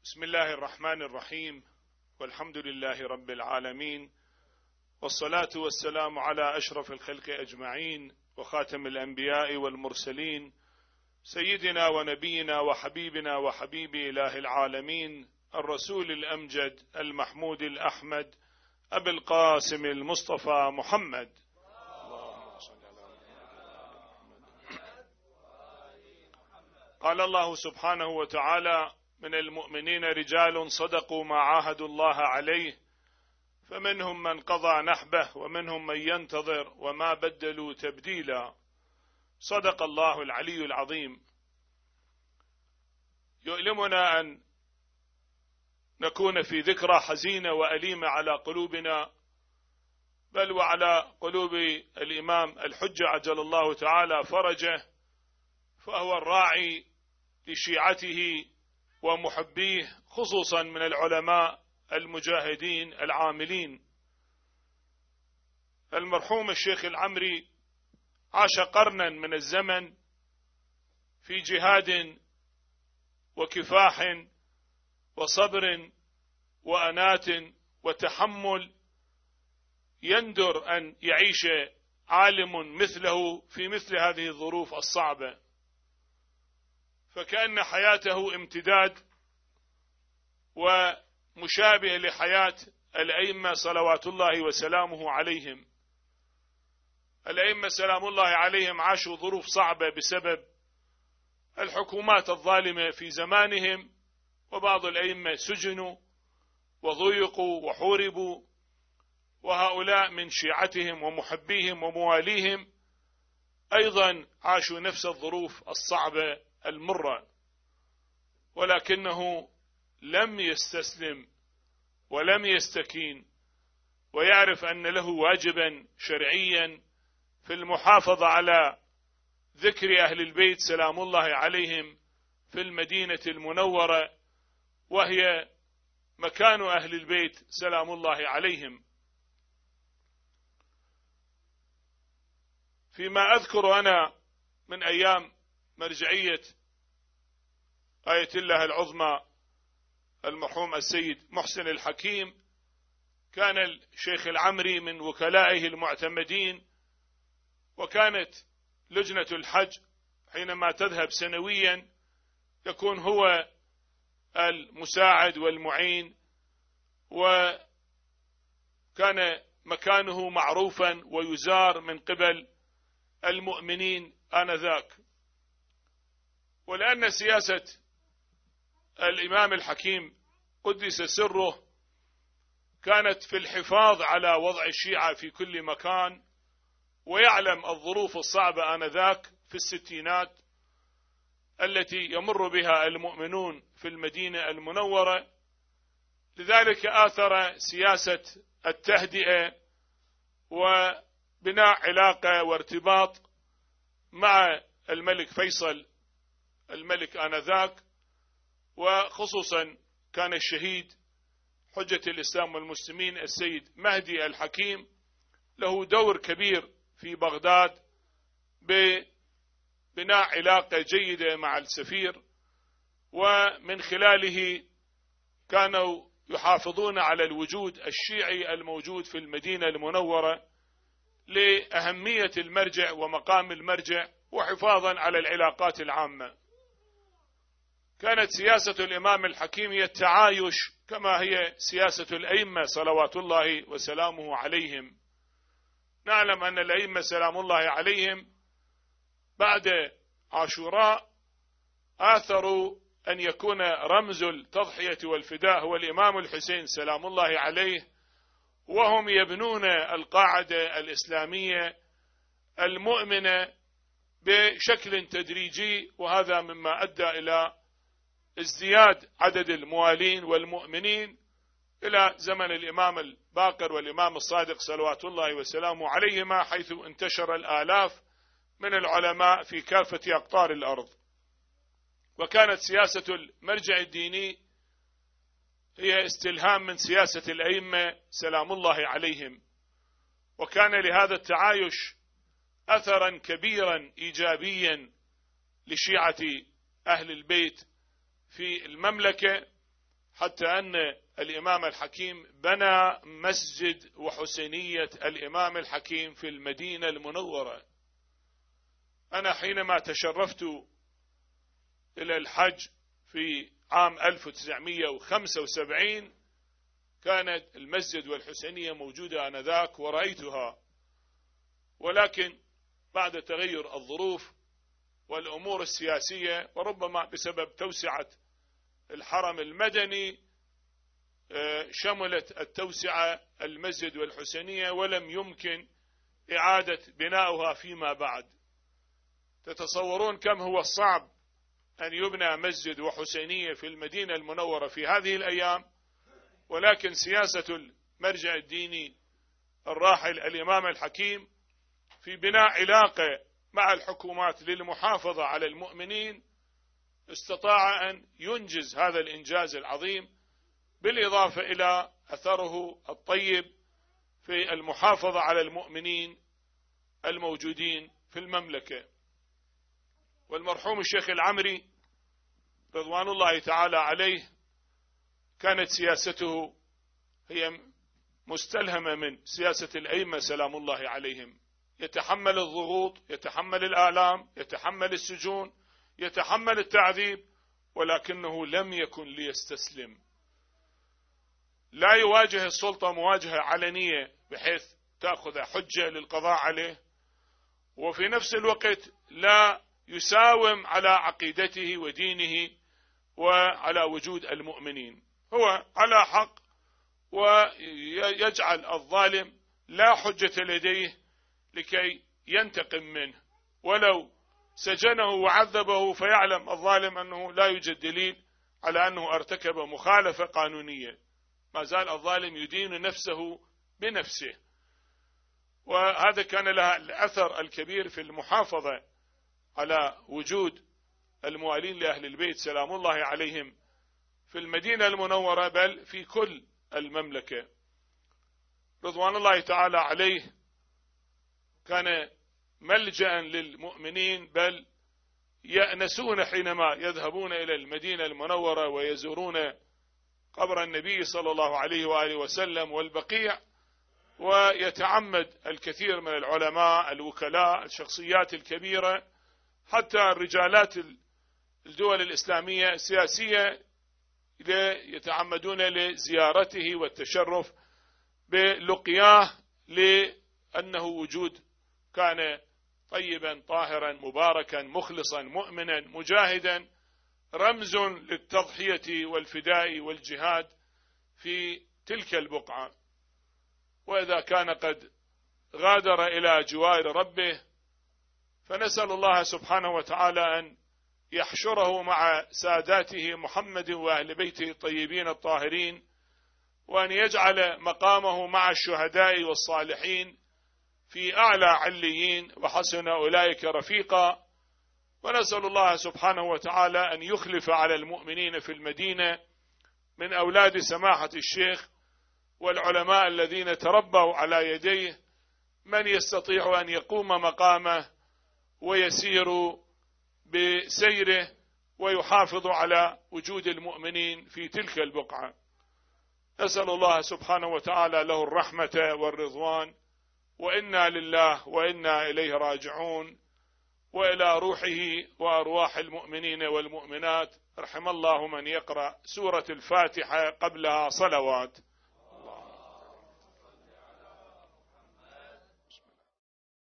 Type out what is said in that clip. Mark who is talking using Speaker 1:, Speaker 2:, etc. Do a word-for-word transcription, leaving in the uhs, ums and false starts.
Speaker 1: بسم الله الرحمن الرحيم، والحمد لله رب العالمين، والصلاة والسلام على أشرف الخلق أجمعين وخاتم الأنبياء والمرسلين، سيدنا ونبينا وحبيبنا وحبيب إله العالمين، الرسول الأمجد المحمود الأحمد أبي القاسم المصطفى محمد. قال الله سبحانه وتعالى: من المؤمنين رجال صدقوا ما عاهدوا الله عليه فمنهم من قضى نحبه ومنهم من ينتظر وما بدلوا تبديلا. صدق الله العلي العظيم. يؤلمنا أن نكون في ذكرى حزينة وأليمة على قلوبنا، بل وعلى قلوب الإمام الحجة عجل الله تعالى فرجه، فهو الراعي لشيعته ومحبيه، خصوصا من العلماء المجاهدين العاملين. المرحوم الشيخ العمري عاش قرنا من الزمن في جهاد وكفاح وصبر وأنات وتحمل، يندر أن يعيش عالم مثله في مثل هذه الظروف الصعبة، فكأن حياته امتداد ومشابه لحياة الأئمة صلوات الله وسلامه عليهم. الأئمة سلام الله عليهم عاشوا ظروف صعبة بسبب الحكومات الظالمة في زمانهم، وبعض الأئمة سجنوا وضيقوا وحوربوا، وهؤلاء من شيعتهم ومحبيهم ومواليهم أيضا عاشوا نفس الظروف الصعبة المرة، ولكنه لم يستسلم ولم يستكين، ويعرف أن له واجبا شرعيا في المحافظة على ذكر أهل البيت سلام الله عليهم في المدينة المنورة، وهي مكان أهل البيت سلام الله عليهم. فيما أذكر أنا من أيام مرجعية آية الله العظمى المرحوم السيد محسن الحكيم، كان الشيخ العمري من وكلائه المعتمدين، وكانت لجنة الحج حينما تذهب سنويا يكون هو المساعد والمعين، وكان مكانه معروفا ويزار من قبل المؤمنين آنذاك. ولأن سياسة الإمام الحكيم قدس سره كانت في الحفاظ على وضع الشيعة في كل مكان، ويعلم الظروف الصعبة آنذاك في الستينات التي يمر بها المؤمنون في المدينة المنورة، لذلك آثر سياسة التهدئة وبناء علاقة وارتباط مع الملك فيصل الملك آنذاك، وخصوصا كان الشهيد حجة الإسلام والمسلمين السيد مهدي الحكيم له دور كبير في بغداد ببناء علاقة جيدة مع السفير، ومن خلاله كانوا يحافظون على الوجود الشيعي الموجود في المدينة المنورة لأهمية المرجع ومقام المرجع، وحفاظا على العلاقات العامة. كانت سياسة الإمام الحكيم هي التعايش كما هي سياسة الأئمة صلوات الله وسلامه عليهم. نعلم أن الأئمة سلام الله عليهم بعد عاشوراء آثروا أن يكون رمز التضحية والفداء هو الإمام الحسين سلام الله عليه، وهم يبنون القاعدة الإسلامية المؤمنة بشكل تدريجي، وهذا مما أدى إلى ازدياد عدد الموالين والمؤمنين إلى زمن الإمام الباقر والإمام الصادق صلوات الله وسلامه عليهما، حيث انتشر الآلاف من العلماء في كافة أقطار الأرض. وكانت سياسة المرجع الديني هي استلهام من سياسة الأئمة سلام الله عليهم، وكان لهذا التعايش أثرا كبيرا إيجابيا لشيعة أهل البيت في المملكة، حتى أن الإمام الحكيم بنى مسجد وحسينية الإمام الحكيم في المدينة المنورة. أنا حينما تشرفت إلى الحج في عام ألف وتسعمئة وخمسة وسبعين كانت المسجد والحسينية موجودة آنذاك ورأيتها، ولكن بعد تغير الظروف والأمور السياسية وربما بسبب توسعة الحرم المدني شملت التوسعة المسجد والحسينية ولم يمكن إعادة بناؤها فيما بعد. تتصورون كم هو الصعب أن يبنى مسجد وحسينية في المدينة المنورة في هذه الأيام، ولكن سياسة المرجع الديني الراحل الإمام الحكيم في بناء علاقة مع الحكومات للمحافظة على المؤمنين استطاع أن ينجز هذا الإنجاز العظيم، بالإضافة إلى أثره الطيب في المحافظة على المؤمنين الموجودين في المملكة. والمرحوم الشيخ العمري رضوان الله تعالى عليه كانت سياسته هي مستلهمة من سياسة الأئمة سلام الله عليهم، يتحمل الضغوط، يتحمل الآلام، يتحمل السجون، يتحمل التعذيب، ولكنه لم يكن ليستسلم. لا يواجه السلطة مواجهة علنية بحيث تأخذ حجة للقضاء عليه، وفي نفس الوقت لا يساوم على عقيدته ودينه وعلى وجود المؤمنين. هو على حق ويجعل الظالم لا حجة لديه لكي ينتقم منه، ولو سجنه وعذبه فيعلم الظالم أنه لا يوجد دليل على أنه ارتكب مخالفة قانونية، ما زال الظالم يدين نفسه بنفسه. وهذا كان لها الأثر الكبير في المحافظة على وجود الموالين لأهل البيت سلام الله عليهم في المدينة المنورة بل في كل المملكة. رضوان الله تعالى عليه كان ملجأ للمؤمنين، بل يأنسون حينما يذهبون إلى المدينة المنورة ويزورون قبر النبي صلى الله عليه وآله وسلم والبقيع، ويتعمد الكثير من العلماء الوكلاء الشخصيات الكبيرة حتى الرجالات الدول الإسلامية السياسية يتعمدون لزيارته والتشرف بلقياه، لأنه وجود كان طيبا طاهرا مباركا مخلصا مؤمنا مجاهدا، رمز للتضحية والفداء والجهاد في تلك البقعة. وإذا كان قد غادر إلى جوار ربه فنسأل الله سبحانه وتعالى أن يحشره مع ساداته محمد وأهل بيته الطيبين الطاهرين، وأن يجعل مقامه مع الشهداء والصالحين في أعلى عليين وحسن أولئك رفيقا. ونسأل الله سبحانه وتعالى أن يخلف على المؤمنين في المدينة من أولاد سماحة الشيخ والعلماء الذين تربوا على يديه من يستطيع أن يقوم مقامه ويسير بسيره ويحافظ على وجود المؤمنين في تلك البقعة. نسأل الله سبحانه وتعالى له الرحمة والرضوان، وإنا لله وإنا إليه راجعون، وإلى روحه وأرواح المؤمنين والمؤمنات. رحم الله من يقرأ سورة الفاتحة قبلها صلوات.